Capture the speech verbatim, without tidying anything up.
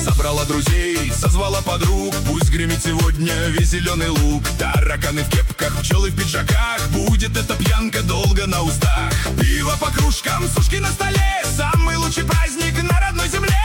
Собрала друзей, созвала подруг, пусть гремит сегодня весь зеленый луг. Тараканы в кепках, пчелы в пиджаках, будет эта пьянка долго на устах. Пиво по кружкам, сушки на столе, самый лучший праздник на родной земле.